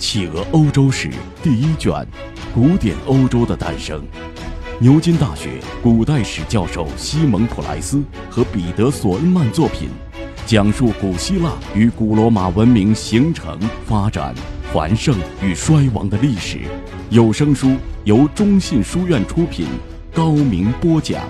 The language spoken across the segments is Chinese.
企鹅欧洲史第1卷：古典欧洲的诞生。牛津大学古代史教授西蒙普莱斯和彼得索恩曼作品，讲述古希腊与古罗马文明形成、发展、繁盛与衰亡的历史。有声书由中信书院出品，高明播讲。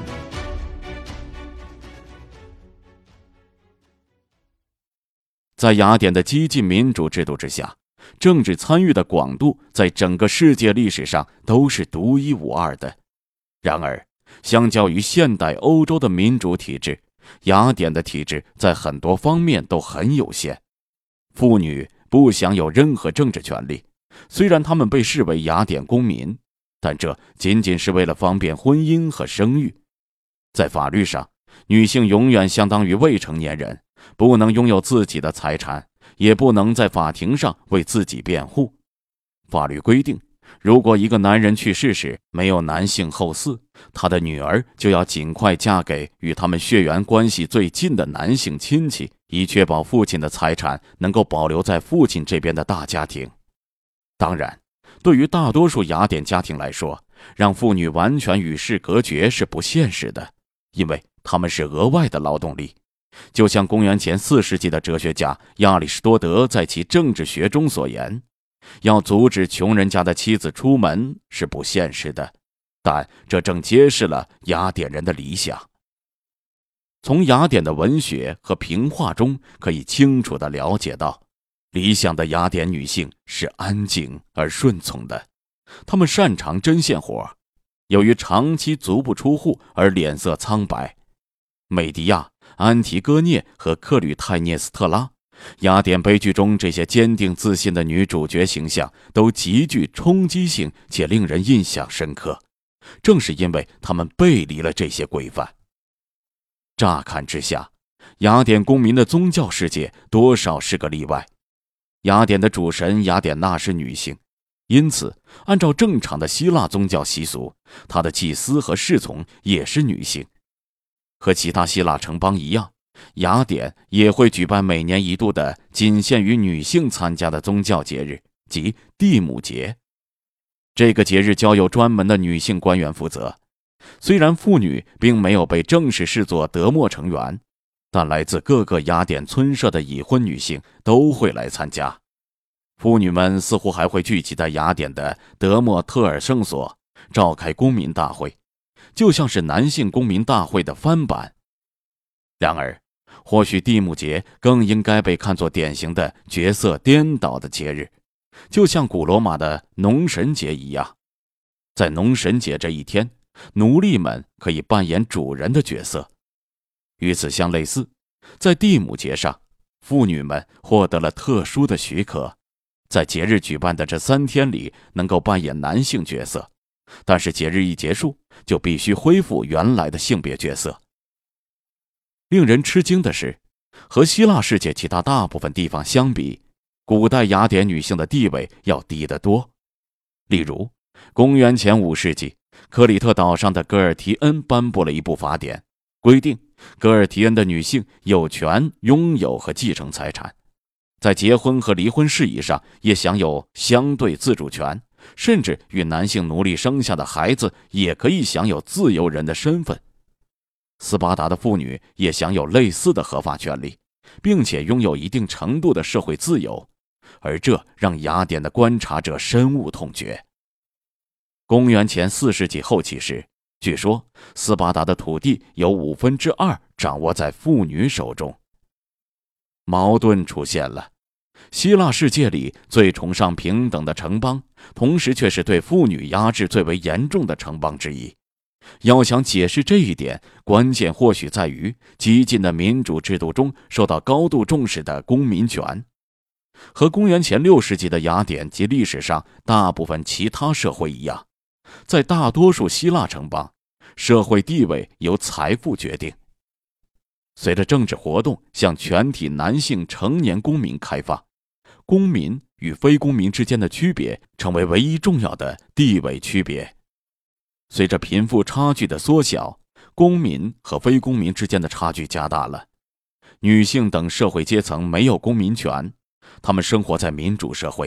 在雅典的激进民主制度之下，政治参与的广度在整个世界历史上都是独一无二的。然而，相较于现代欧洲的民主体制，雅典的体制在很多方面都很有限。妇女不享有任何政治权利，虽然她们被视为雅典公民，但这仅仅是为了方便婚姻和生育。在法律上，女性永远相当于未成年人，不能拥有自己的财产，也不能在法庭上为自己辩护。法律规定，如果一个男人去世时没有男性后嗣，他的女儿就要尽快嫁给与他们血缘关系最近的男性亲戚，以确保父亲的财产能够保留在父亲这边的大家庭。当然，对于大多数雅典家庭来说，让妇女完全与世隔绝是不现实的，因为她们是额外的劳动力。就像公元前4世纪的哲学家亚里士多德在其政治学中所言，要阻止穷人家的妻子出门是不现实的，但这正揭示了雅典人的理想。从雅典的文学和评话中可以清楚地了解到，理想的雅典女性是安静而顺从的，她们擅长针线活，由于长期足不出户而脸色苍白。美狄亚、安提戈涅和克吕泰涅斯特拉，雅典悲剧中这些坚定自信的女主角形象都极具冲击性且令人印象深刻，正是因为她们背离了这些规范。乍看之下，雅典公民的宗教世界多少是个例外。雅典的主神雅典娜是女性，因此按照正常的希腊宗教习俗，她的祭司和侍从也是女性。和其他希腊城邦一样，雅典也会举办每年一度的仅限于女性参加的宗教节日，即蒂姆节。这个节日交由专门的女性官员负责。虽然妇女并没有被正式视作德莫成员，但来自各个雅典村社的已婚女性都会来参加。妇女们似乎还会聚集在雅典的德莫特尔圣所，召开公民大会，就像是男性公民大会的翻版。然而，或许蒂姆节更应该被看作典型的角色颠倒的节日，就像古罗马的农神节一样。在农神节这一天，奴隶们可以扮演主人的角色。与此相类似，在蒂姆节上，妇女们获得了特殊的许可，在节日举办的这3天里能够扮演男性角色，但是节日一结束，就必须恢复原来的性别角色。令人吃惊的是，和希腊世界其他大部分地方相比，古代雅典女性的地位要低得多。例如，公元前5世纪，克里特岛上的戈尔提恩颁布了一部法典，规定戈尔提恩的女性有权拥有和继承财产，在结婚和离婚事宜上也享有相对自主权，甚至与男性奴隶生下的孩子也可以享有自由人的身份。斯巴达的妇女也享有类似的合法权利，并且拥有一定程度的社会自由，而这让雅典的观察者深恶痛绝。公元前4世纪后期时，据说斯巴达的土地有2/5掌握在妇女手中。矛盾出现了，希腊世界里最崇尚平等的城邦，同时却是对妇女压制最为严重的城邦之一。要想解释这一点，关键或许在于激进的民主制度中受到高度重视的公民权。和公元前6世纪的雅典及历史上大部分其他社会一样，在大多数希腊城邦，社会地位由财富决定。随着政治活动向全体男性成年公民开放，公民与非公民之间的区别成为唯一重要的地位区别。随着贫富差距的缩小，公民和非公民之间的差距加大了。女性等社会阶层没有公民权，她们生活在民主社会，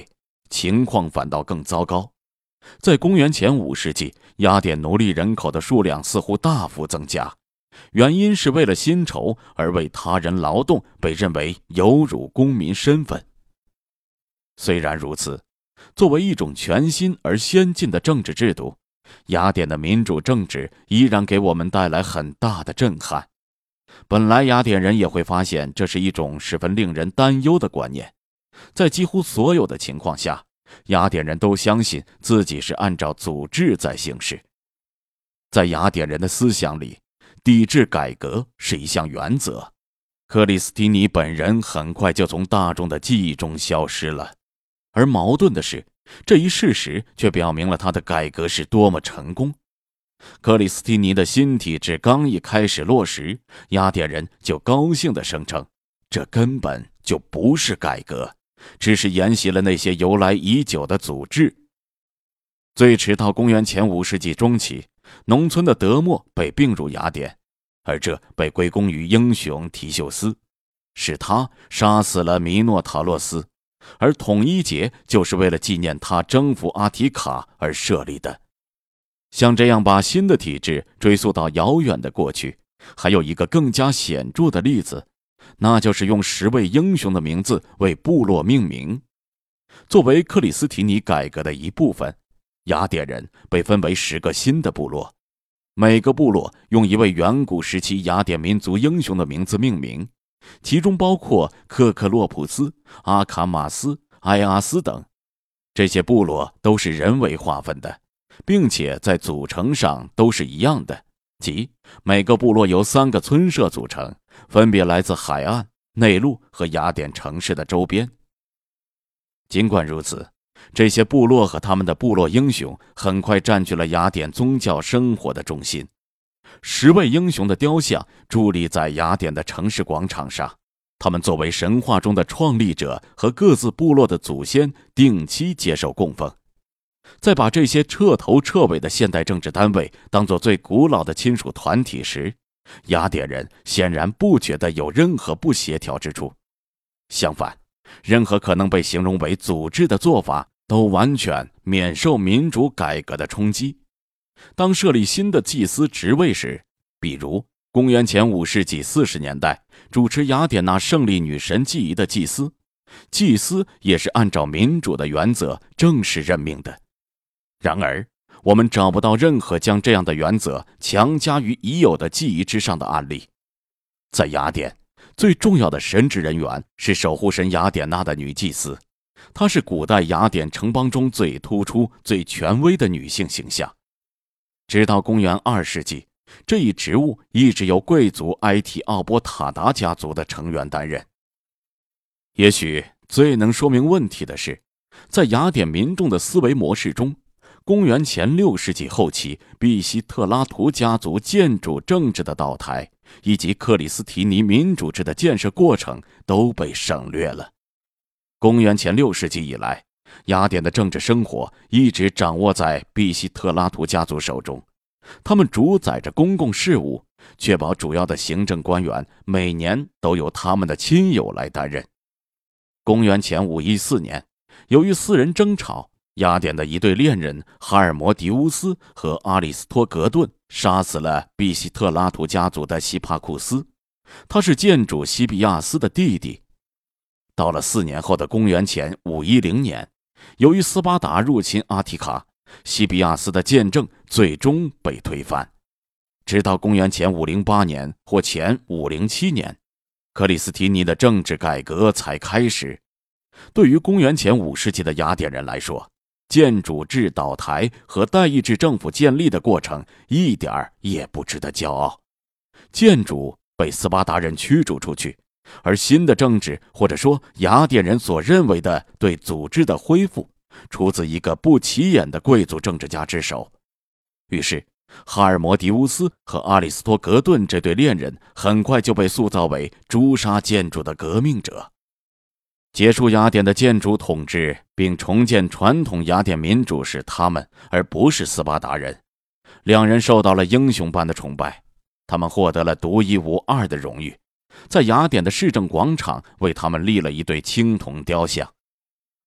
情况反倒更糟糕。在公元前5世纪，雅典奴隶人口的数量似乎大幅增加，原因是为了薪酬而为他人劳动被认为有辱公民身份。虽然如此，作为一种全新而先进的政治制度，雅典的民主政治依然给我们带来很大的震撼。本来雅典人也会发现这是一种十分令人担忧的观念，在几乎所有的情况下，雅典人都相信自己是按照祖制在行事。在雅典人的思想里，抵制改革是一项原则。克里斯提尼本人很快就从大众的记忆中消失了，而矛盾的是，这一事实却表明了他的改革是多么成功。克里斯提尼的新体制刚一开始落实，雅典人就高兴地声称，这根本就不是改革，只是沿袭了那些由来已久的祖制。最迟到公元前5世纪中期，农村的德莫被并入雅典，而这被归功于英雄提修斯，是他杀死了弥诺塔洛斯，而统一节就是为了纪念他征服阿提卡而设立的。像这样把新的体制追溯到遥远的过去，还有一个更加显著的例子，那就是用10位英雄的名字为部落命名。作为克里斯提尼改革的一部分，雅典人被分为10个新的部落，每个部落用一位远古时期雅典民族英雄的名字命名，其中包括克克洛普斯、阿卡马斯、埃阿斯等。这些部落都是人为划分的，并且在组成上都是一样的，即每个部落由3个村社组成，分别来自海岸、内陆和雅典城市的周边。尽管如此，这些部落和他们的部落英雄很快占据了雅典宗教生活的中心。10位英雄的雕像伫立在雅典的城市广场上，他们作为神话中的创立者和各自部落的祖先定期接受供奉。在把这些彻头彻尾的现代政治单位当作最古老的亲属团体时，雅典人显然不觉得有任何不协调之处。相反，任何可能被形容为组织的做法都完全免受民主改革的冲击。当设立新的祭司职位时，比如公元前5世纪40年代主持雅典娜胜利女神祭仪的祭司也是按照民主的原则正式任命的。然而，我们找不到任何将这样的原则强加于已有的祭仪之上的案例。在雅典，最重要的神职人员是守护神雅典娜的女祭司，她是古代雅典城邦中最突出、最权威的女性形象。直到公元2世纪，这一职务一直由贵族埃提奥波塔达家族的成员担任。也许最能说明问题的是，在雅典民众的思维模式中，公元前6世纪后期毕希特拉图家族建主政治的倒台，以及克里斯提尼民主制的建设过程都被省略了。公元前6世纪以来，雅典的政治生活一直掌握在毕希特拉图家族手中，他们主宰着公共事务，确保主要的行政官员每年都由他们的亲友来担任。公元前514年，由于私人争吵，雅典的一对恋人哈尔摩迪乌斯和阿里斯托格顿杀死了毕希特拉图家族的希帕库斯，他是建主西比亚斯的弟弟。到了4年后的公元前510年，由于斯巴达入侵阿提卡，西比亚斯的建政最终被推翻。直到公元前508年或前507年，克里斯提尼的政治改革才开始。对于公元前5世纪的雅典人来说，建主制倒台和代议制政府建立的过程一点也不值得骄傲。建主被斯巴达人驱逐出去，而新的政治，或者说雅典人所认为的对组织的恢复，出自一个不起眼的贵族政治家之手。于是哈尔摩迪乌斯和阿里斯托格顿这对恋人很快就被塑造为诛杀建主的革命者。结束雅典的建主统治并重建传统雅典民主是他们，而不是斯巴达人。两人受到了英雄般的崇拜，他们获得了独一无二的荣誉，在雅典的市政广场为他们立了一对青铜雕像。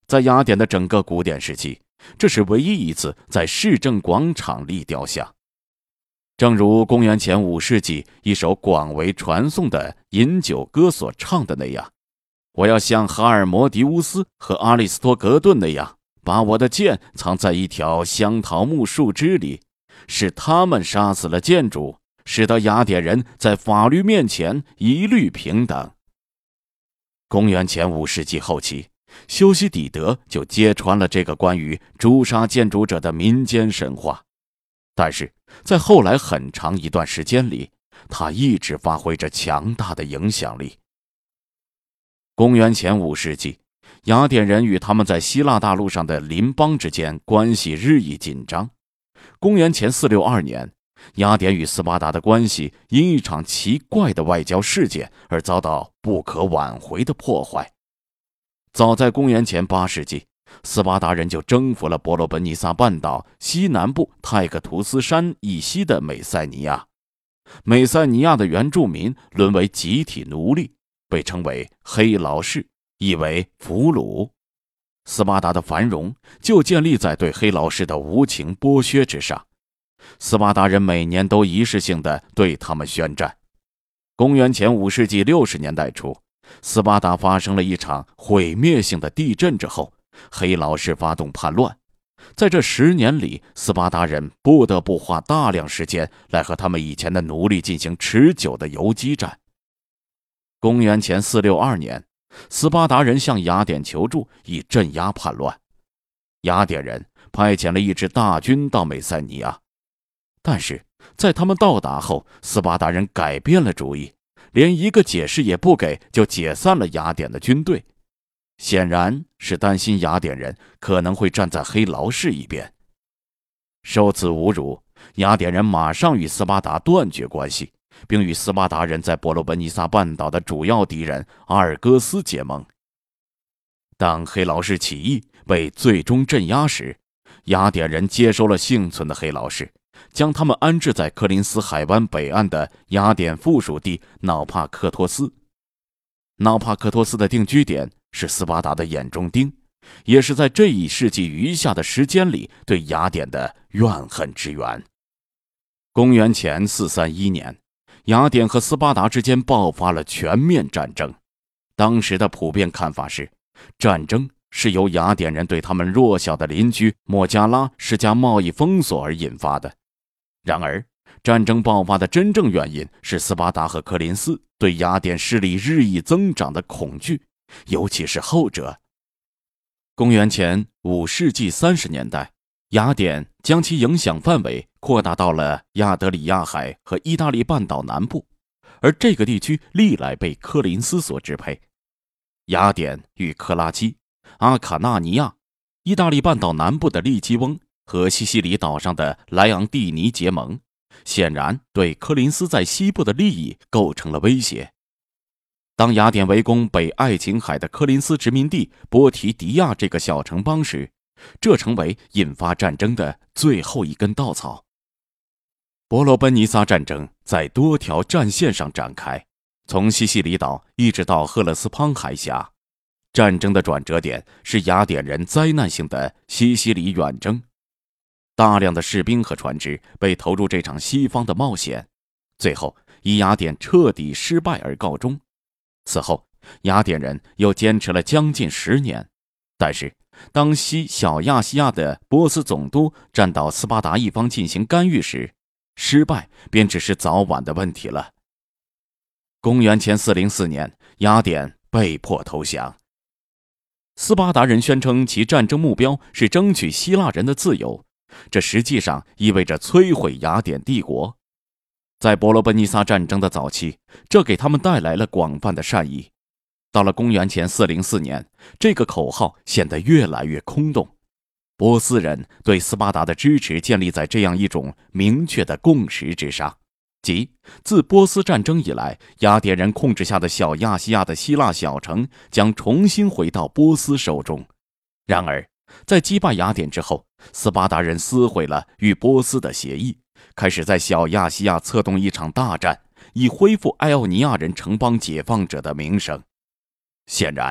在雅典的整个古典时期，这是唯一一次在市政广场立雕像。正如公元前5世纪一首广为传颂的饮酒歌所唱的那样，我要像哈尔摩迪乌斯和阿里斯托格顿那样，把我的剑藏在一条香桃木树枝里，是他们杀死了建主，使得雅典人在法律面前一律平等。公元前5世纪后期，修昔底德就揭穿了这个关于诛杀建筑者的民间神话，但是在后来很长一段时间里，他一直发挥着强大的影响力。公元前5世纪，雅典人与他们在希腊大陆上的邻邦之间关系日益紧张。公元前462年，雅典与斯巴达的关系因一场奇怪的外交事件而遭到不可挽回的破坏。早在公元前8世纪，斯巴达人就征服了伯罗奔尼撒半岛西南部泰克图斯山以西的美塞尼亚。美塞尼亚的原住民沦为集体奴隶，被称为黑劳士，意为俘虏。斯巴达的繁荣就建立在对黑劳士的无情剥削之上。斯巴达人每年都仪式性地对他们宣战。公元前5世纪60年代初，斯巴达发生了一场毁灭性的地震之后，黑劳士发动叛乱。在这10年里，斯巴达人不得不花大量时间来和他们以前的奴隶进行持久的游击战。公元前462年，斯巴达人向雅典求助，以镇压叛乱。雅典人派遣了一支大军到美塞尼亚，但是在他们到达后，斯巴达人改变了主意，连一个解释也不给，就解散了雅典的军队。显然是担心雅典人可能会站在黑劳士一边。受此侮辱，雅典人马上与斯巴达断绝关系，并与斯巴达人在伯罗奔尼撒半岛的主要敌人阿尔戈斯结盟。当黑劳士起义被最终镇压时，雅典人接收了幸存的黑劳士，将他们安置在科林斯海湾北岸的雅典附属地瑙帕克托斯。瑙帕克托斯的定居点是斯巴达的眼中钉，也是在这一世纪余下的时间里对雅典的怨恨之源。公元前431年，雅典和斯巴达之间爆发了全面战争。当时的普遍看法是，战争是由雅典人对他们弱小的邻居墨加拉施加贸易封锁而引发的。然而，战争爆发的真正原因是斯巴达和科林斯对雅典势力日益增长的恐惧，尤其是后者。公元前5世纪30年代，雅典将其影响范围扩大到了亚得里亚海和意大利半岛南部，而这个地区历来被科林斯所支配。雅典与克拉基、阿卡纳尼亚、意大利半岛南部的利基翁和西西里岛上的莱昂蒂尼结盟，显然对科林斯在西部的利益构成了威胁。当雅典围攻北爱琴海的科林斯殖民地波提迪亚这个小城邦时，这成为引发战争的最后一根稻草。伯罗奔尼撒战争在多条战线上展开，从西西里岛一直到赫勒斯滂海峡。战争的转折点是雅典人灾难性的西西里远征，大量的士兵和船只被投入这场西方的冒险，最后以雅典彻底失败而告终。此后，雅典人又坚持了将近10年，但是当西小亚细亚的波斯总督站到斯巴达一方进行干预时，失败便只是早晚的问题了。公元前404年，雅典被迫投降。斯巴达人宣称其战争目标是争取希腊人的自由，这实际上意味着摧毁雅典帝国。在伯罗奔尼撒战争的早期，这给他们带来了广泛的善意。到了公元前404年，这个口号显得越来越空洞。波斯人对斯巴达的支持建立在这样一种明确的共识之上，即自波斯战争以来，雅典人控制下的小亚细亚的希腊小城将重新回到波斯手中。然而，在击败雅典之后，斯巴达人撕毁了与波斯的协议，开始在小亚细亚策动一场大战，以恢复爱奥尼亚人城邦解放者的名声。显然，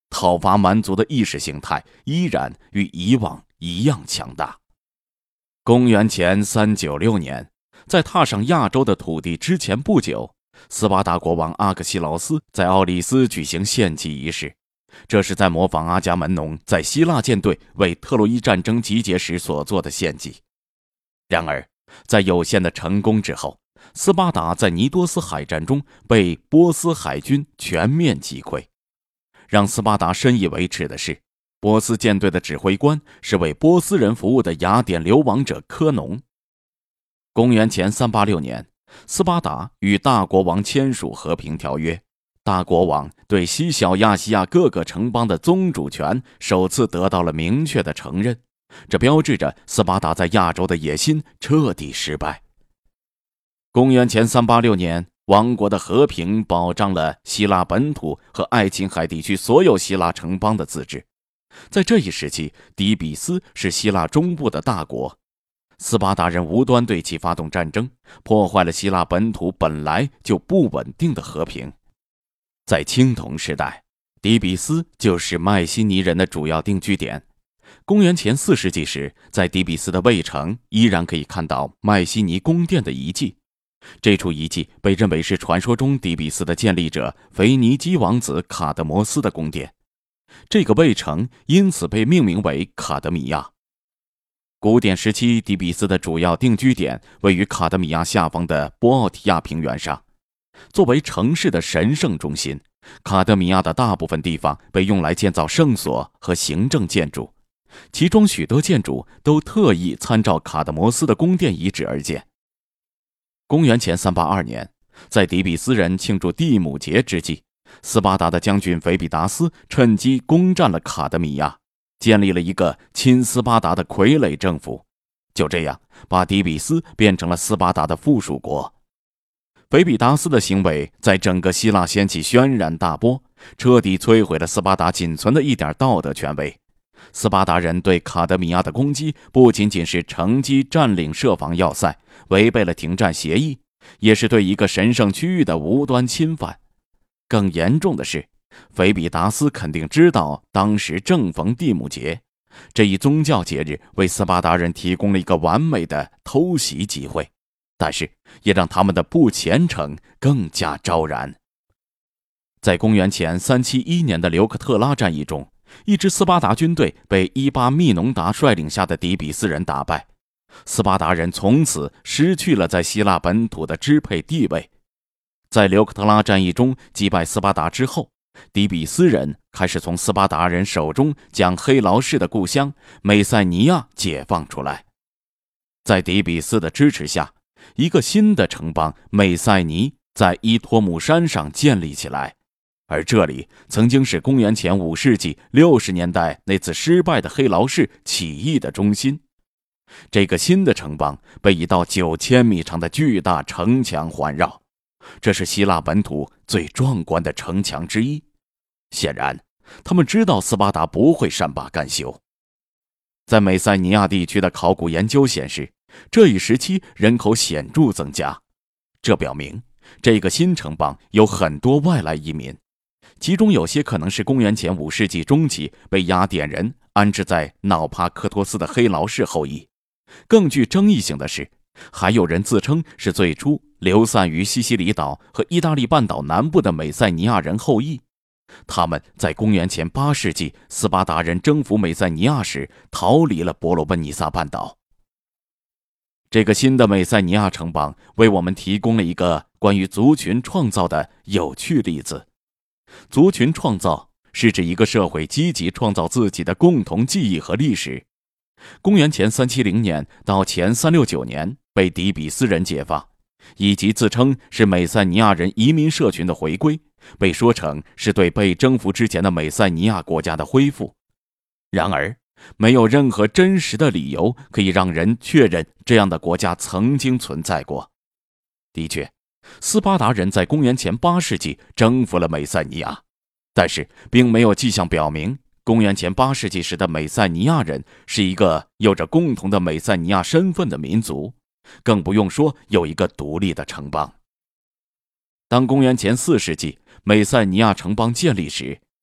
讨伐蛮族的意识形态依然与以往一样强大。公元前396年，在踏上亚洲的土地之前不久，斯巴达国王阿克西劳斯在奥利斯举行献祭仪式，这是在模仿阿伽门农在希腊舰队为特洛伊战争集结时所做的献祭。然而，在有限的成功之后，斯巴达在尼多斯海战中被波斯海军全面击溃。让斯巴达深以为耻的是，波斯舰队的指挥官是为波斯人服务的雅典流亡者科农。公元前386年，斯巴达与大国王签署和平条约，大国王对西小亚细亚各个城邦的宗主权首次得到了明确的承认，这标志着斯巴达在亚洲的野心彻底失败。公元前386年，王国的和平保障了希腊本土和爱琴海地区所有希腊城邦的自治。在这一时期，底比斯是希腊中部的大国，斯巴达人无端对其发动战争，破坏了希腊本土本来就不稳定的和平。在青铜时代，底比斯就是迈锡尼人的主要定居点。公元前4世纪时，在底比斯的卫城依然可以看到迈锡尼宫殿的遗迹。这处遗迹被认为是传说中底比斯的建立者腓尼基王子卡德摩斯的宫殿，这个卫城因此被命名为卡德米亚。古典时期底比斯的主要定居点位于卡德米亚下方的波奥提亚平原上。作为城市的神圣中心，卡德米亚的大部分地方被用来建造圣所和行政建筑，其中许多建筑都特意参照卡德摩斯的宫殿遗址而建。公元前382年，在底比斯人庆祝蒂姆节之际，斯巴达的将军腓比达斯趁机攻占了卡德米亚，建立了一个亲斯巴达的傀儡政府，就这样把底比斯变成了斯巴达的附属国。腓比达斯的行为在整个希腊掀起轩然大波，彻底摧毁了斯巴达仅存的一点道德权威。斯巴达人对卡德米亚的攻击不仅仅是乘机占领设防要塞，违背了停战协议，也是对一个神圣区域的无端侵犯。更严重的是，腓比达斯肯定知道当时正逢蒂姆节，这一宗教节日为斯巴达人提供了一个完美的偷袭机会，但是也让他们的不虔诚更加昭然。在公元前371年的留克特拉战役中，一支斯巴达军队被伊巴密农达率领下的底比斯人打败，斯巴达人从此失去了在希腊本土的支配地位。在留克特拉战役中击败斯巴达之后，底比斯人开始从斯巴达人手中将黑劳士的故乡美塞尼亚解放出来。在底比斯的支持下，一个新的城邦美塞尼在伊托姆山上建立起来，而这里曾经是公元前5世纪60年代那次失败的黑劳士起义的中心。这个新的城邦被一道9000米长的巨大城墙环绕，这是希腊本土最壮观的城墙之一。显然，他们知道斯巴达不会善罢甘休。在美塞尼亚地区的考古研究显示，这一时期人口显著增加，这表明这个新城邦有很多外来移民，其中有些可能是公元前5世纪中期被雅典人安置在瑙帕克托斯的黑劳士后裔。更具争议性的是，还有人自称是最初流散于西西里岛和意大利半岛南部的美塞尼亚人后裔，他们在公元前8世纪斯巴达人征服美塞尼亚时逃离了伯罗奔尼撒半岛。这个新的美塞尼亚城邦为我们提供了一个关于族群创造的有趣例子。族群创造是指一个社会积极创造自己的共同记忆和历史。公元前370年到前369年被底比斯人解放，以及自称是美塞尼亚人移民社群的回归，被说成是对被征服之前的美塞尼亚国家的恢复。然而，没有任何真实的理由可以让人确认这样的国家曾经存在过。的确，斯巴达人在公元前8世纪征服了美塞尼亚，但是并没有迹象表明公元前8世纪时的美塞尼亚人是一个有着共同的美塞尼亚身份的民族，更不用说有一个独立的城邦。当公元前4世纪美塞尼亚城邦建立时，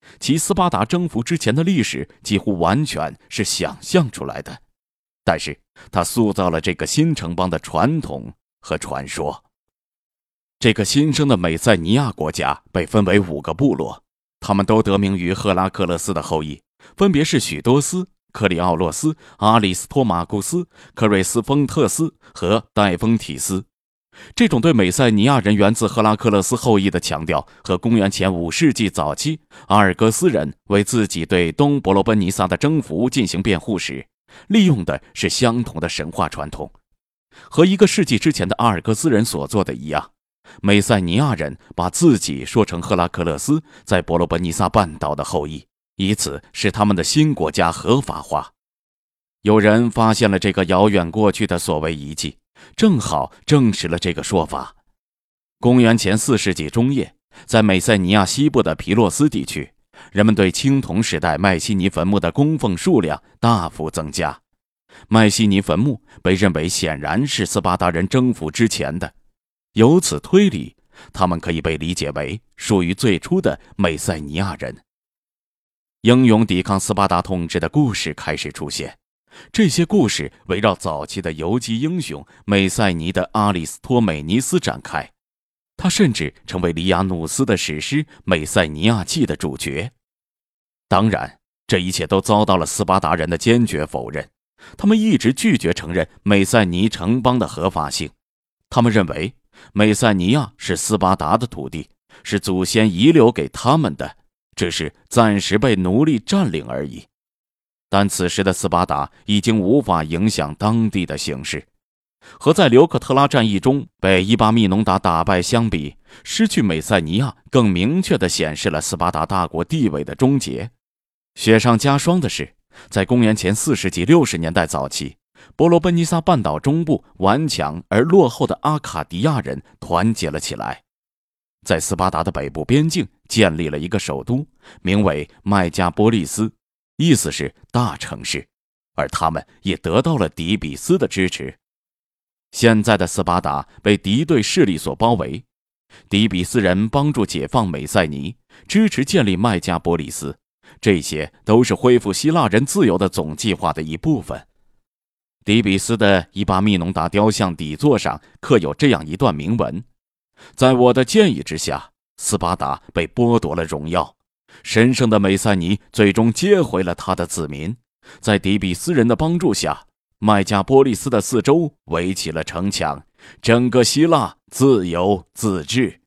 其斯巴达征服之前的历史几乎完全是想象出来的，但是他塑造了这个新城邦的传统和传说。这个新生的美塞尼亚国家被分为5个部落，他们都得名于赫拉克勒斯的后裔，分别是许多斯、克里奥洛斯、阿里斯托马库斯、克瑞斯丰特斯和戴丰提斯。这种对美塞尼亚人源自赫拉克勒斯后裔的强调，和公元前5世纪早期阿尔戈斯人为自己对东伯罗奔尼撒的征服进行辩护时，利用的是相同的神话传统。和1个世纪之前的阿尔戈斯人所做的一样，美塞尼亚人把自己说成赫拉克勒斯在伯罗奔尼撒半岛的后裔，以此使他们的新国家合法化。有人发现了这个遥远过去的所谓遗迹，正好证实了这个说法。公元前4世纪中叶，在美塞尼亚西部的皮洛斯地区，人们对青铜时代迈锡尼坟墓的供奉数量大幅增加。迈锡尼坟墓被认为显然是斯巴达人征服之前的，由此推理，他们可以被理解为属于最初的美塞尼亚人。英勇抵抗斯巴达统治的故事开始出现，这些故事围绕早期的游击英雄美塞尼的阿里斯托美尼斯展开，他甚至成为里亚努斯的史诗《美塞尼亚记》的主角。当然，这一切都遭到了斯巴达人的坚决否认，他们一直拒绝承认美塞尼城邦的合法性。他们认为美塞尼亚是斯巴达的土地，是祖先遗留给他们的，只是暂时被奴隶占领而已。但此时的斯巴达已经无法影响当地的形势，和在留克特拉战役中被伊巴密农达打败相比，失去美塞尼亚更明确地显示了斯巴达大国地位的终结。雪上加霜的是，在公元前4世纪60年代早期，伯罗奔尼撒半岛中部顽强而落后的阿卡迪亚人团结了起来，在斯巴达的北部边境建立了一个首都，名为麦加波利斯，意思是大城市，而他们也得到了底比斯的支持。现在的斯巴达被敌对势力所包围，底比斯人帮助解放美塞尼，支持建立麦加波利斯，这些都是恢复希腊人自由的总计划的一部分。底比斯的伊巴密农达雕像底座上刻有这样一段铭文：在我的建议之下，斯巴达被剥夺了荣耀，神圣的美塞尼最终接回了他的子民。在底比斯人的帮助下，麦加波利斯的四周围起了城墙，整个希腊自由自治。